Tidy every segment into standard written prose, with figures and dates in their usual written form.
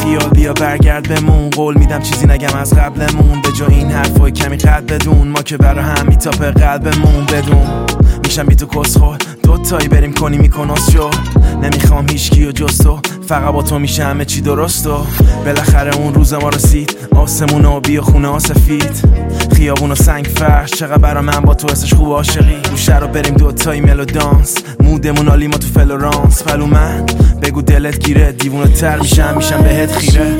خیال بیا برگرد بمون، قول میدم چیزی نگم از قبلمون، به جا این حرفای کمی قد بدون، ما که برا هم میتاپه قلبمون بدون. میشم بی تو کسخور دوتایی بریم کنی میکناس شو، نمیخوام هیچکی و جز تو، فقط با تو میشه همه چی درست و بالاخره اون روز ما رسید، آسمون آبی و خونه ها سفید، خیابون و سنگ فرش، چقدر برا من با تو حسش خوب عاشقی، گوشه رو بریم دوتایی ملو دانس، مودمون عالی ما تو فلورانس، پلو من بگو دلت گیره، دیوونه تر میشم بهت خیره.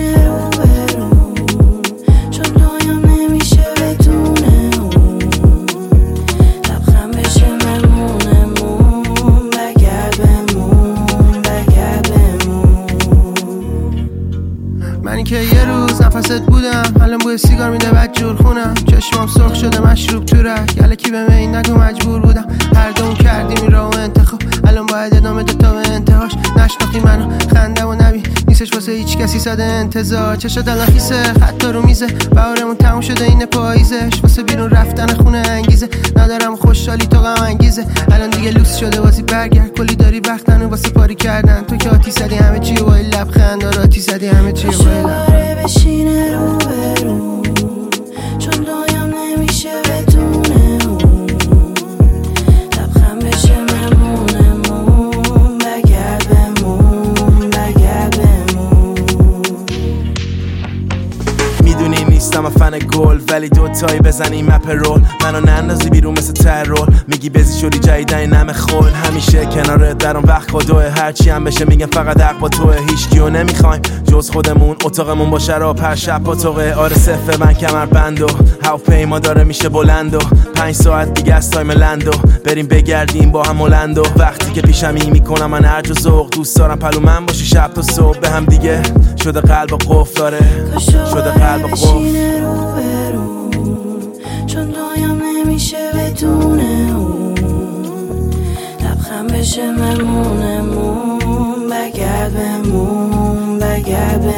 منی که یه روز نفست بودم، الان بوی سیگار میده بد جور خونم، چشمام سرخ شده مشروب تو رگ، یلکی به این نگو مجبور بودم، هر دوم کردیم این راهو انتخاب، الان باید ادامه ده تا به انتهاش، نشناختی منو خنده و نبی نیستش واسه هیچ کسی ساده انتظار، چشات الان خیسه خطا رو میزه، بهارمون تموم شده این پاییزش، واسه بیرون رفتن خونه انگیزه، ندارم خوشحالی تو غم انگیزه، الان دیگه لوس شده بازی برگرد، کلی داری وقتن و واسه پاری کردن، تو که آتی زدی همه چی و با این لبخند، آتی زدی همه چی و با این لبخند. بشینه رو برو چون دایم نمیشه بدونه اون، لبخند بشه ممونمون، بگرد بمون بگرد بمون. میدونی نیستم فن گل، ولی دوتایی بزنیم مپ رول، منو نندازی بیرون مثل ترول، میگی بزی شوری جایدن نم خول، همیشه کنارت درم وقت کدوه، هرچی هم بشه میگم فقط حق با توه، هیچ کیو نمیخوایم جز خودمون، اتاقمون با شراب هر شب پاتوقه، آره صفه من کمر بندو، هواپیما داره میشه بلندو، 5 ساعت دیگه از تایم لندو، بریم بگردیم با هم هلندو، وقتی که پیشمی میکنم من هرج و ذوق، دوست دارم پلو من باشی شب تا صبح، به هم دیگه شده قلب و قفل داره، شده قلب و قفل. چون دایم نمیشه بدونه اون، لبخند بشه ممونمون، بگرد بمون بگرد